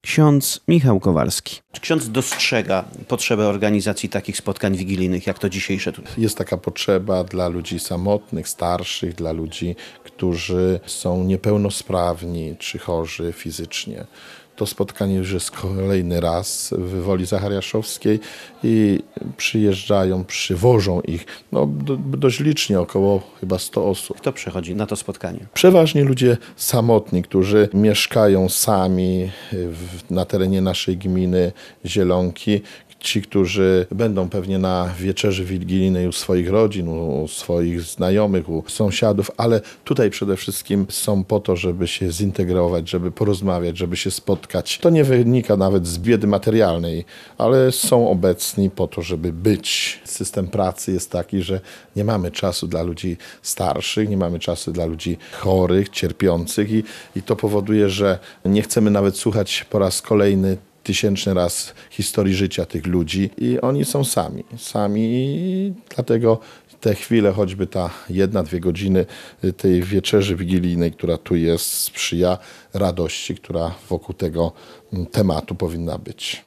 ksiądz Michał Kowalski. Czy ksiądz dostrzega potrzebę organizacji takich spotkań wigilijnych, jak to dzisiejsze tutaj? Jest taka potrzeba dla ludzi samotnych, starszych, dla ludzi, którzy są niepełnosprawni czy chorzy fizycznie. To spotkanie już jest kolejny raz w Woli Zachariaszowskiej i przywożą ich dość licznie, około chyba 100 osób. Kto przychodzi na to spotkanie? Przeważnie ludzie samotni, którzy mieszkają sami na terenie naszej gminy Zielonki. Ci, którzy będą pewnie na wieczerzy wigilijnej u swoich rodzin, u swoich znajomych, u sąsiadów, ale tutaj przede wszystkim są po to, żeby się zintegrować, żeby porozmawiać, żeby się spotkać. To nie wynika nawet z biedy materialnej, ale są obecni po to, żeby być. System pracy jest taki, że nie mamy czasu dla ludzi starszych, nie mamy czasu dla ludzi chorych, cierpiących i to powoduje, że nie chcemy nawet słuchać po raz kolejny tysięczny raz historii życia tych ludzi i oni są sami i dlatego te chwile, choćby ta 1-2 godziny tej wieczerzy wigilijnej, która tu jest, sprzyja radości, która wokół tego tematu powinna być.